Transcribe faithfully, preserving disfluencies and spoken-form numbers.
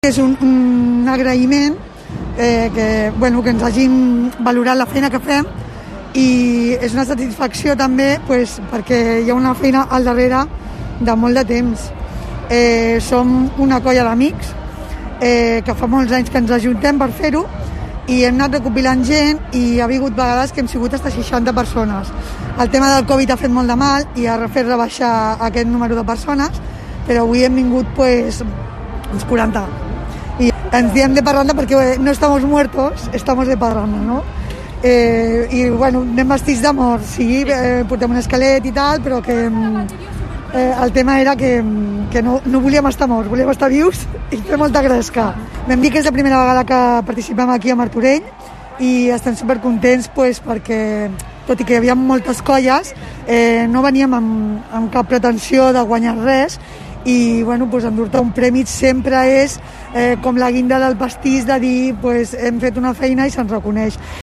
És un, un agraïment eh, que, bueno, que ens hagin valorat la feina que fem i és una satisfacció també pues, perquè hi ha una feina al darrere de molt de temps. Eh, som una colla d'amics eh, que fa molts anys que ens ajuntem per fer-ho i hem anat recopilant gent i ha hagut vegades que hem sigut fins a seixanta persones. El tema del Covid ha fet molt de mal i ha fet rebaixar aquest número de persones, però avui hem vingut pues, uns quaranta. Y ens diem de parranda perquè no estamos muertos, estamos de parranda, no? Eh, I bueno, anem vestits d'amor, sí, eh, portem un esquelet i tal, però que eh, el tema era que, que no, no volíem estar morts, volíem estar vius i fer molta gresca. Vam dir que és la primera vegada que participem aquí a Martorell i estem supercontents pues, perquè, tot i que hi havia moltes colles, eh, no veníem amb, amb cap pretensió de guanyar res i bueno, pues, endur-te un premi sempre és eh, com la guinda del pastís de dir pues, hem fet una feina i se'ns reconeix.